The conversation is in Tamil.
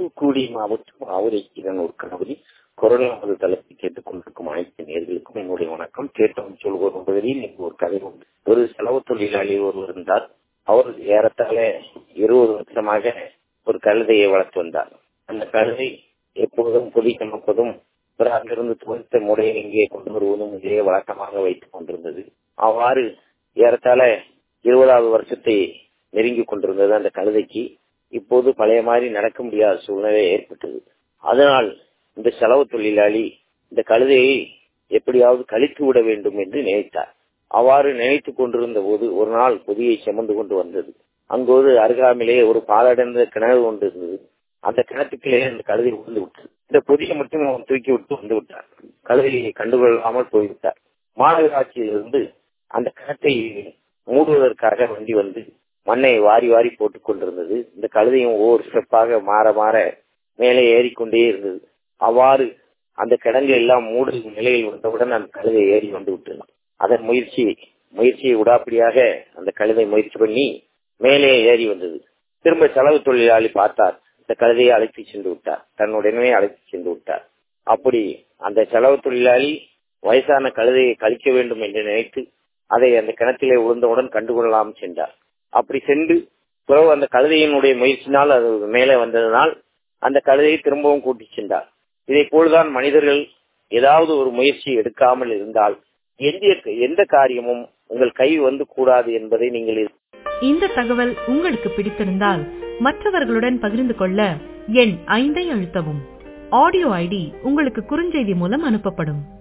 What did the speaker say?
தூத்துக்குடி மாவட்டம் ஆவுரைக்கிடன் ஒரு கணவரி கொரோனா தளத்தை கேட்டுக் கொண்டிருக்கும் அனைத்து நேர்களுக்கும் என்னுடைய வணக்கம். கேட்டோம் சொல்வோர் பகுதியில் இங்கு ஒரு கதை உண்டு. ஒரு செலவு தொழிலாளி ஒருவர் இருந்தார். அவர் ஏறத்தாழ 20 வருஷமாக ஒரு கழுதையை வளர்த்து வந்தார். அந்த கழுதை எப்பொழுதும் பொதி சமைப்பதும் அங்கிருந்து துவைத்த முறையை இங்கே கொண்டு வருவதும் இதே வழக்கமாக வைத்துக் கொண்டிருந்தது. அவ்வாறு ஏறத்தாழ 20வது வருஷத்தை நெருங்கிக் கொண்டிருந்தது. அந்த கழுதைக்கு இப்போது பழைய மாதிரி நடக்க முடியாத சூழ்நிலை ஏற்பட்டது. அதனால் இந்த செலவு தொழிலாளி இந்த கழுதையை எப்படியாவது கழித்து விட வேண்டும் என்று நினைத்தார். அவ்வாறு நினைத்துக் கொண்டிருந்த போது ஒரு நாள் பொதியை சுமந்து கொண்டு வந்தது. அங்கோடு அருகாமையிலே ஒரு பாலடைந்த கிணறு ஒன்று இருந்தது. அந்த கிணத்துக்களே அந்த கழுதை விழுந்து விட்டது. இந்த பொதியை மட்டும் அவன் தூக்கி விட்டு வந்து விட்டார். கழுதையை கண்டுகொள்ளாமல் போய்விட்டார். மாநகராட்சியிலிருந்து அந்த கிணத்தை மூடுவதற்காக வண்டி வந்து மண்ணை வாரி வாரி போட்டுக் கொண்டிருந்தது. இந்த கழுதையும் ஒவ்வொரு ஸ்டெப்பாக மாற மாற மேலே ஏறிக்கொண்டே இருந்தது. அவ்வாறு அந்த கிடங்கு எல்லாம் மூடும் நிலையில் வந்தவுடன் அந்த கழுதை ஏறி வந்து விட்டது. அதன் முயற்சியை விடாப்படியாக அந்த கழுதை முயற்சி பண்ணி மேலே ஏறி வந்தது. திரும்ப செலவு தொழிலாளி பார்த்தார். இந்த கழுதையை அழைத்து சென்று விட்டார். தன்னுடனே அழைத்து சென்று விட்டார். அப்படி அந்த செலவு தொழிலாளி வயசான கழுதையை கழிக்க வேண்டும் என்று நினைத்து அதை அந்த கிணத்திலே விழுந்தவுடன் கண்டுகொள்ளலாம் சென்றார். அப்படி சென்று பிறகு அந்த கழுதையினுடைய முயற்சினால் அது மேலே வந்ததனால் அந்த கழுதையை திரும்பவும் கூட்டி சென்றார். இதை போலதான் மனிதர்கள் ஏதாவது ஒரு முயற்சி எடுக்காமல் இருந்தால் எந்த காரியமும் உங்கள் கை வந்து கூடாது என்பதை நீங்கள். இந்த தகவல் உங்களுக்கு பிடித்திருந்தால் மற்றவர்களுடன் பகிர்ந்து கொள்ள எண் 5 அழுத்தவும். ஆடியோ ஐடி உங்களுக்கு குறுஞ்செய்தி மூலம் அனுப்பப்படும்.